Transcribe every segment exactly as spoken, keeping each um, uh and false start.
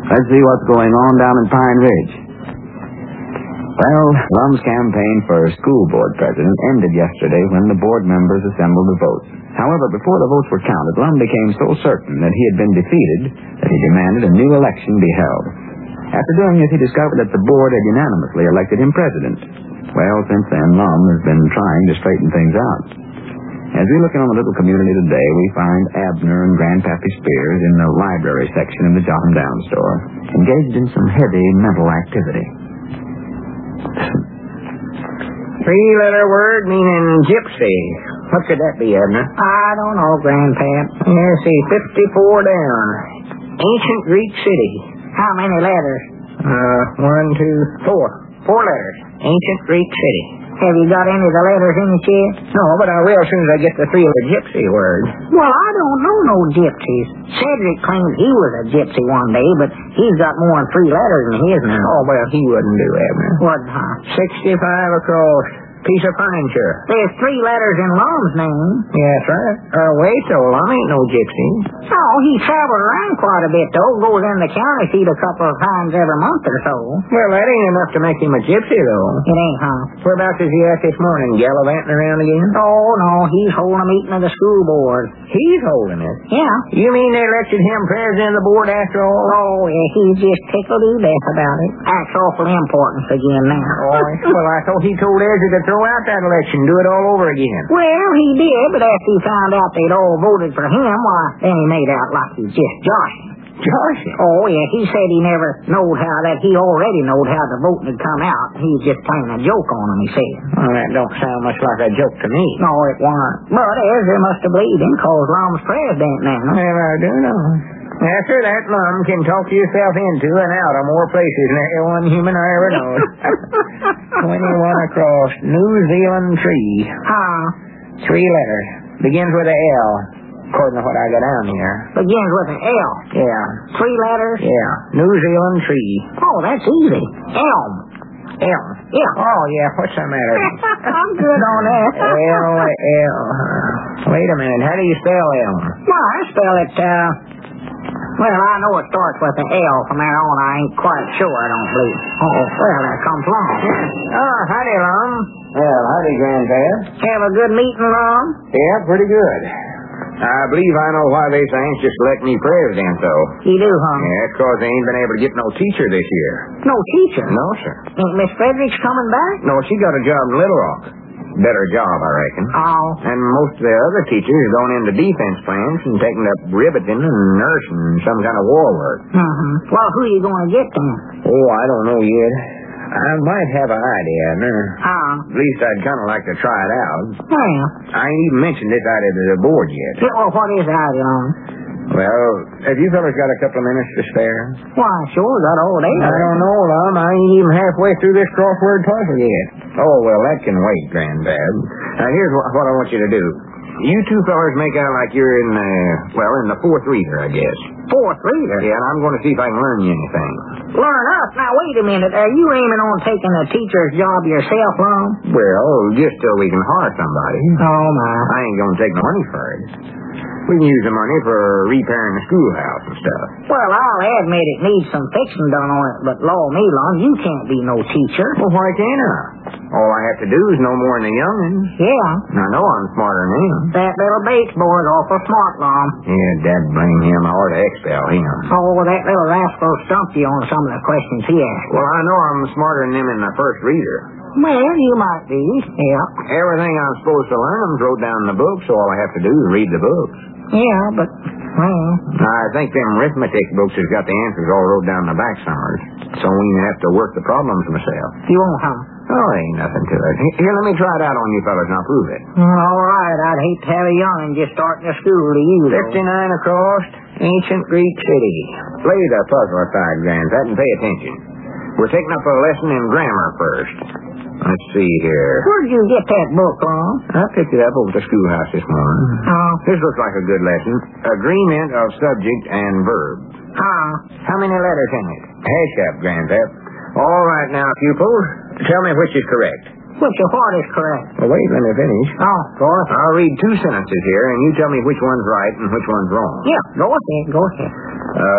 Let's see what's going on down in Pine Ridge. Well, Lum's campaign for school board president ended yesterday when the board members assembled to vote. However, before the votes were counted, Lum became so certain that he had been defeated that he demanded a new election be held. After doing this, he discovered that the board had unanimously elected him president. Well, since then, Lum has been trying to straighten things out. As we look in on the little community today, we find Abner and Grandpappy Spears in the library section of the Jot 'em Down store, engaged in some heavy mental activity. Three-letter word meaning gypsy. What could that be, Abner? I don't know, Grandpap. Let's see, fifty-four down. Ancient Greek city. How many letters? Uh, one, two, four. Four letters. Ancient Greek city. Have you got any of the letters in it yet? No, but I will as soon as I get the three-letter gypsy word. Well, I don't know no gypsies. Cedric claimed he was a gypsy one day, but he's got more than three letters in his now. Oh, well, he wouldn't do, Abner. What, huh? Sixty-five across. Piece of furniture. There's three letters in Lum's name. Yeah, that's right. Uh, wait, so Lum ain't no gypsy. Oh, he traveled around quite a bit, though. Goes in the county seat a couple of times every month or so. Well, that ain't enough to make him a gypsy, though. It ain't, huh? Whereabouts is he at this morning? Gallivanting around again? Oh, no, he's holding a meeting of the school board. He's holding it? Yeah. You mean they elected him president of the board after all? Oh, yeah, he's just tickled to death about it. Acts awful importance again now. Oh, well, I thought he told Ezra to throw out that election, do it all over again. Well, he did, but after he found out they'd all voted for him, why, then he made out like he just joshing. Joshing? Oh, yeah, he said he never knowed how that he already knowed how the voting had come out. He was just playing a joke on him, he said. Well, that don't sound much like a joke to me. No, it wasn't. But Ezra must have believed him, cause Lum's president now. Well, I do know. After that, Lum can talk yourself into and out of more places than any one human I ever known. twenty-one across. New Zealand tree. Huh? Three letters. Begins with a L, according to what I got down here. Begins with an L? Yeah. Three letters? Yeah. New Zealand tree. Oh, that's easy. Elm. Elm? Yeah. Oh, yeah. What's the matter? I'm good on that. L, L. Wait a minute. How do you spell elm? Well, I spell it, uh... Well, I know it starts with an L. From there on, I ain't quite sure, I don't believe. Oh, well, there comes Lum. Oh, howdy, Lum. Well, howdy, Granddad. Have a good meeting, Lum? Yeah, pretty good. I believe I know why they so anxious to elect me president, though. You do, huh? Yeah, it's because they ain't been able to get no teacher this year. No teacher? No, sir. Ain't Miss Fredericks coming back? No, she got a job in Little Rock. Better job, I reckon. Oh. And most of the other teachers are going into defense plants and taking up riveting and nursing and some kind of war work. Mm-hmm. Well, who are you going to get then? Oh, I don't know yet. I might have an idea, no. Oh. At least I'd kind of like to try it out. Well. I ain't even mentioned this idea to the board yet. Yeah, well, what is the idea, Lum? Well, have you fellas got a couple of minutes to spare? Why, sure, got all day. I don't know, Lum. I ain't even halfway through this crossword puzzle yet. Oh, well, that can wait, Granddad. Now, here's what, what I want you to do. You two fellas make out like you're in, uh, well, in the fourth reader, I guess. Fourth reader? Yeah, and I'm going to see if I can learn you anything. Learn us? Now, wait a minute. Are you aiming on taking a teacher's job yourself, Lum? Well, just till we can hire somebody. Oh, my. I ain't going to take no money for it. We can use the money for repairing the schoolhouse and stuff. Well, I'll admit it needs some fixing done on it, but law me, Lum, you can't be no teacher. Well, why can't I? All I have to do is know more than the young'uns. Yeah. And I know I'm smarter than him. That little Bates boy's awful smart, Lum. Yeah, Dad, blame him. I ought to expel him. Oh, well, that little rascal stumped you on some of the questions he asked. Well, I know I'm smarter than him in the first reader. Well, you might be, yeah. Everything I'm supposed to learn is wrote down in the book, so all I have to do is read the books. Yeah, but, well... I think them arithmetic books has got the answers all wrote down in the back summers, so we ain't have to work the problems myself. You won't, huh? Oh, ain't nothing to it. Here, let me try it out on you fellas, and I'll prove it. All right, I'd hate to have a young'un just starting to school to you, though. Fifty-nine across, ancient Greek city. Lay the puzzle aside, Granddad, and pay attention. We're taking up a lesson in grammar first. Let's see here. Where'd you get that book, Lum? I picked it up over at the schoolhouse this morning. Oh. This looks like a good lesson. Agreement of subject and verb. Huh? How many letters in it? Hush up, Granddad. All right now, pupils. Tell me which is correct. Which of what is correct? Well, wait, let me finish. Oh, go ahead. I'll read two sentences here, and you tell me which one's right and which one's wrong. Yeah, go ahead, go ahead. Uh...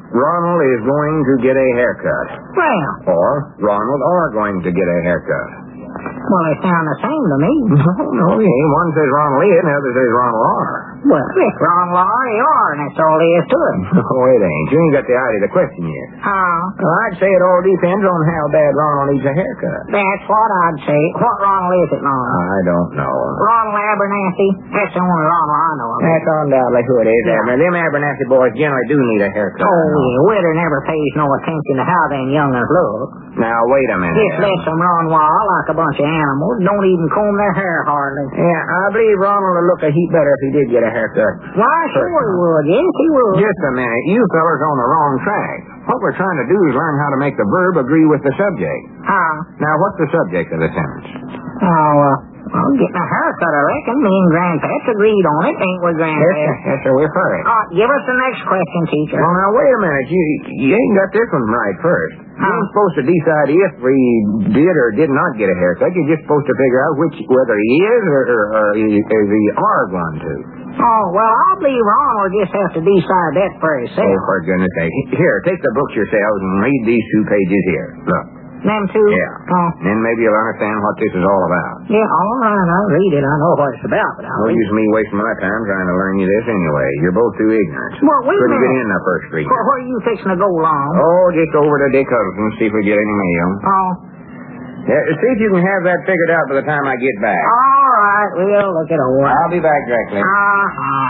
Ronald is going to get a haircut. Well, Or Ronald are going to get a haircut. well, they sound the same to me. No, no, he ain't. One says Ronald is, and the other says Ronald are. Well, if Ronald are, they are, and that's all there is to it. No, it ain't. You ain't got the idea of the question yet. Huh? Well, I'd say it all depends on how bad Ronald needs a haircut. That's what I'd say. What Ronald is it, Ronald? I don't know. Ronald Abernathy? That's the only Ronald I know of. That's undoubtedly who it is, Yeah. Abner. Them Abernathy boys generally do need a haircut. Oh, yeah. Witter never pays no attention to how them young'uns look. Now, wait a minute. Just lets them run wild like a bunch of animals. Don't even comb their hair hardly. Yeah, I believe Ronald would look a heap better if he did get a haircut. Why, sure he would. Yes, he would. Just a minute. You fellers on the wrong track. What we're trying to do is learn how to make the verb agree with the subject. Huh? Now, what's the subject of the sentence? Oh, uh, well, getting a haircut, I reckon. Me and Grandpat's agreed on it, ain't we, Yes, Grandpat? sir. Yes, sir. We're for it. Uh, give us the next question, teacher. Well, now, wait a minute. You you ain't got this one right first. You Huh? ain't supposed to decide if we did or did not get a haircut. You're just supposed to figure out which whether he is or, or, or he, is he are going to. Oh, well, I believe Ron will just have to decide that for Oh, himself. for goodness sake. Here, take the books yourselves and read these two pages here. Look. Them two? Yeah. Oh. Then maybe you'll understand what this is all about. Yeah, all right, I'll read it. I know what it's about, but I'll No read use me wasting my time trying to learn you this anyway. You're both too ignorant. Well, wait a Couldn't get minute. in the first reading. Where, where are you fixing to go, Lon? Oh, just over to Dick Huddleston, see if we get any mail. Oh. Yeah, see if you can have that figured out by the time I get back. All right, we'll look it over. I'll be back directly. Uh-huh.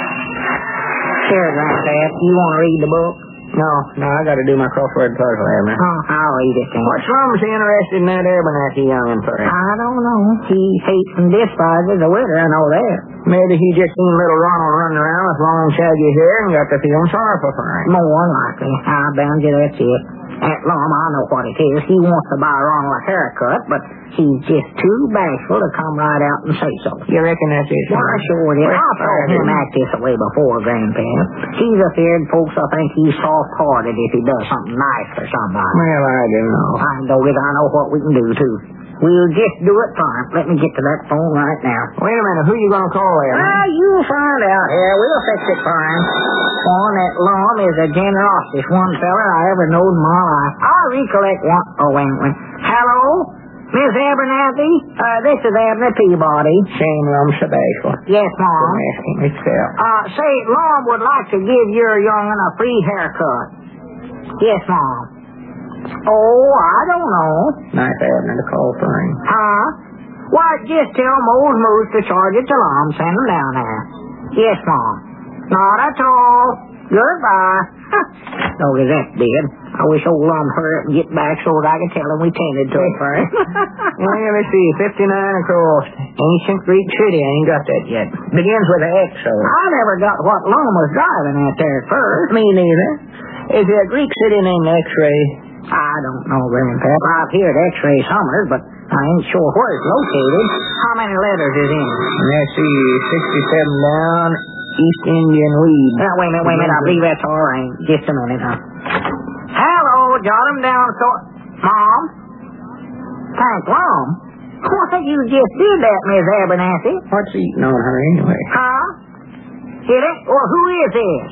Sure, Grandpap. You want to read the book? No, no, I got to do my crossword puzzle, Abner. Oh, I'll read it then. What's Rum's interested in that Abernathy youngin' for? I don't know. He hates and despises the winter, I know that. Maybe he just seen little Ronald running around with long shaggy hair and got to feeling sorrowful for him. More likely. I bound you that's it. At Lum, I know what it is. He wants to buy Ronald a haircut, but he's just too bashful to come right out and say so. You reckon that's it? Why, sure it is. I saw him act this way before, Grandpa. He's afeard folks will think he's soft-hearted if he does something nice for somebody. Well, I do know. I know it. I know what we can do, too. We'll just do it fine. Let me get to that phone right now. Wait a minute. Who you going to call there? Well, you'll find out here. We'll fix it fine. One that Lum is the generosest one feller I ever knowed in my life. I recollect one. Oh, wait a minute. Hello? Miss Abernathy? Uh, this is Abner Peabody. Shame Rum Sebastian. Yes, Mom. Asking itself. Uh, say, Lum would like to give your young'un a free haircut. Yes, Mom. Oh, I don't know. Nice Abner to call for him. Huh? Why, just tell Mose Moose to charge it to Lum. Send him down there. Yes, Mom. Not at all. Goodbye. Oh, is that dead? I wish old Lum hurry up and get back so that I could tell him we tended to it for him. Well, let's see. fifty-nine across. Ancient Greek City. I ain't got that yet. Begins with an X, so. I never got what Lum was driving at there at first. Me neither. Is there a Greek city named X-Ray? I don't know, Grandpap. I've heard X-Ray summers, but I ain't sure where it's located. How many letters is in it? Let's see. sixty-seven down. East Indian Weed. Uh, wait a minute, wait a minute. I believe that's all right. Just a minute, huh? Hello, jot him down so... Mom? Thank Lum. Why, you just did that, Miss Abernathy. What's eating on her anyway? Huh? Did it? Well, who is this?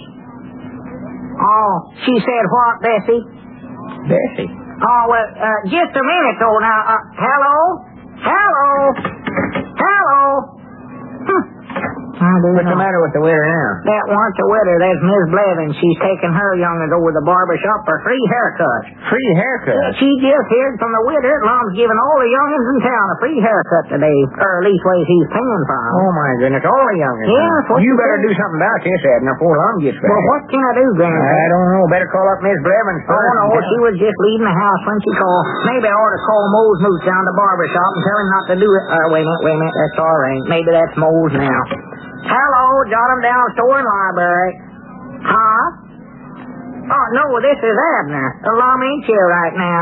Oh, she said what, Bessie? Bessie. Oh, well, uh, just a minute, though, now. Uh, hello? Hello? Hello? Hm. I do What's know. the matter with the widow now? That warn't the widow. That's Miss Blevins. She's taking her young'uns over to the barber shop for free haircuts. Free haircut. She just heard from the widow that Lom's giving all the young'uns in town a free haircut today. Or at least ways he's paying for 'em. Oh, my goodness. All the youngins. Yeah, that's what You she better said. do something about this, Abner, before Lum gets back. Well, what can I do, Grandpa? I don't know. Better call up Miss Blevins Oh, first. no, she was just leaving the house when she called. Maybe I ought to call Mose Moose down to the barber shop and tell him not to do it. Uh, wait a minute, wait a minute. That's all right. Maybe that's Mose now. Hello, jot him down, store and library. Huh? Oh, no, this is Abner. Lum ain't here right now.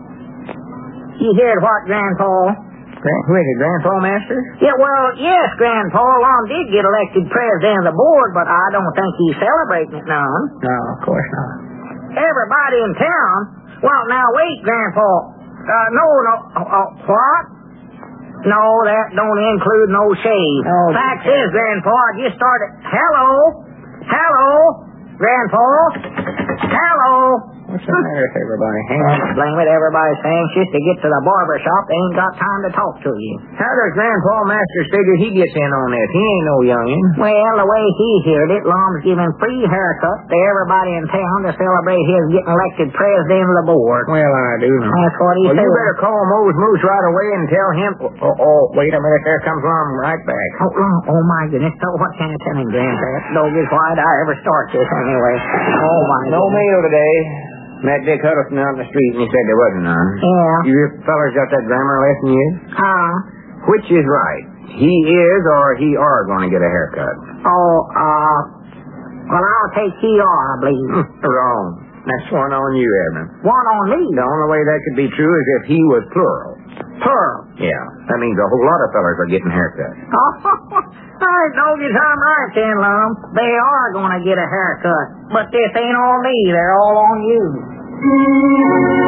You heard what, Grandpa? Grand, who is it, Grandpa Masters? Yeah, well, yes, Grandpa. Lum did get elected president of the board, but I don't think he's celebrating it none. No, of course not. Everybody in town? Well, now, wait, Grandpa. Uh, no, no. Oh, oh, what? No, that don't include no shave. Oh, Fact is, Grandpa, I just started... Hello? Hello? Grandpa? Hello? What's the matter with everybody? Hang on. Blame it, everybody's anxious to get to the barber shop. They ain't got time to talk to you. How does Grandpa Masters figure he gets in on this? He ain't no youngin'. Well, the way he heard it, Lom's giving free haircuts to everybody in town to celebrate his getting elected president of the board. Well, I do know. That's what he well, said. you better call Mose Moose right away and tell him... Oh, oh, wait a minute. There comes Lom right back. Oh, Lom, oh, my goodness. So what can I tell him, Granddad? Doggies, why'd I ever start this anyway? Oh, my No goodness. mail today. Met Dick Huddleston out in the street, and he said there wasn't none. Yeah. You fellers got that grammar lesson yet? Uh, Which is right? He is or he are going to get a haircut? oh, uh, well, I'll take he are, I believe. Wrong. That's one on you, Edmund. One on me. The only way that could be true is if he was plural. Pearl. Yeah. That means a whole lot of fellers are getting haircuts. All right, Doggies, I'm right then, Lum. They are going to get a haircut. But this ain't on me. They're all on you.